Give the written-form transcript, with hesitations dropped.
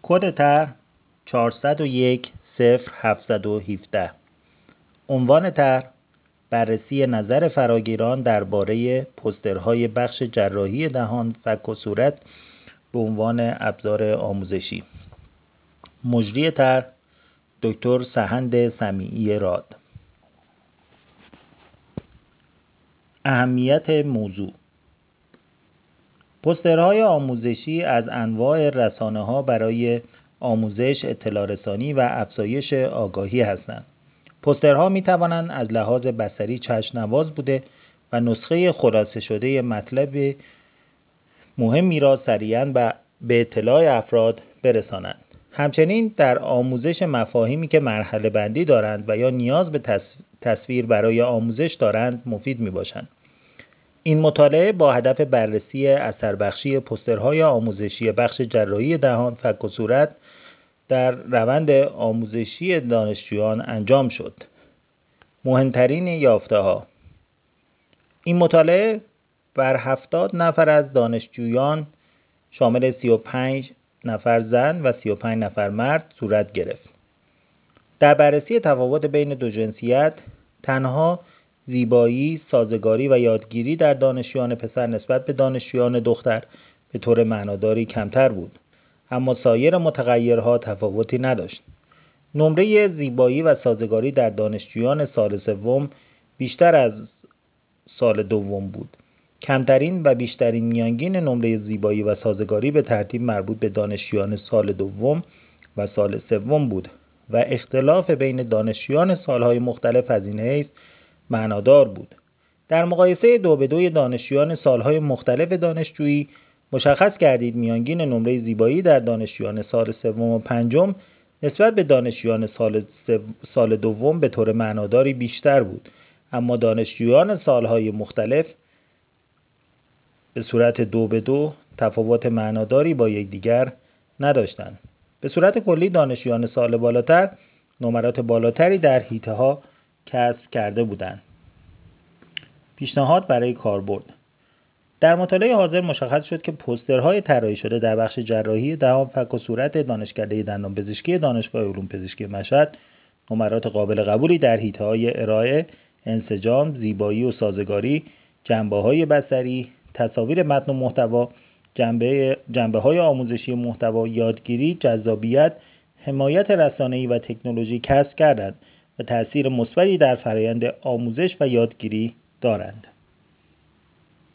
کد طرح 401-0717. عنوان طرح بررسی نظر فراگیران درباره پوسترهای بخش جراحی دهان، فک و صورت به عنوان ابزار آموزشی. مجری طرح دکتر سهند سمیعی راد. اهمیت موضوع: پوسترهای آموزشی از انواع رسانه‌ها برای آموزش، اطلاع رسانی و افزایش آگاهی هستند. پوسترها می توانند از لحاظ بصری چشم‌نواز بوده و نسخه خلاصه شده مطلب مهمی را سریعاً به اطلاع افراد برسانند. همچنین در آموزش مفاهیمی که مرحله بندی دارند و یا نیاز به تصویر برای آموزش دارند مفید می باشند. این مطالعه با هدف بررسی اثربخشی پوسترهای آموزشی بخش جراحی دهان، فک و صورت در روند آموزشی دانشجویان انجام شد. مهمترین یافته‌ها: این مطالعه بر 70 نفر از دانشجویان شامل 35 نفر زن و 35 نفر مرد صورت گرفت. در بررسی تفاوت بین دو جنسیت، تنها زیبایی، سازگاری و یادگیری در دانشجویان پسر نسبت به دانشجویان دختر به طور معناداری کمتر بود، اما سایر متغیرها تفاوتی نداشت. نمره زیبایی و سازگاری در دانشجویان سال سوم بیشتر از سال دوم بود. کمترین و بیشترین میانگین نمره زیبایی و سازگاری به ترتیب مربوط به دانشجویان سال دوم و سال سوم بود و اختلاف بین دانشجویان سالهای مختلف از این حیث معنادار بود. در مقایسه 2-2 دانشجویان سالهای مختلف دانشجویی مشخص گردید میانگین نمره زیبایی در دانشجویان سال سوم و پنجم نسبت به دانشجویان سال دوم به طور معناداری بیشتر بود، اما دانشجویان سالهای مختلف به صورت 2-2 تفاوت معناداری با یکدیگر نداشتند. به صورت کلی دانشجویان سال بالاتر نمرات بالاتری در حیطه‌ها کسب کرده بودند. پیشنهاد برای کاربرد: در مطالعه حاضر مشخص شد که پوسترهای طراحی شده در بخش جراحی دهان، فک و صورت دانشکده دندانپزشکی دانشگاه علوم پزشکی مشهد نمرات قابل قبولی در حیطه‌های ارائه، انسجام، زیبایی و سازگاری، جنبه‌های بصری، تصاویر متن و محتوا، جنبه‌های آموزشی محتوا، یادگیری، جذابیت، حمایت رسانه‌ای و تکنولوژی کسب کردند و تأثیر مثبتی در فرآیند آموزش و یادگیری دارند.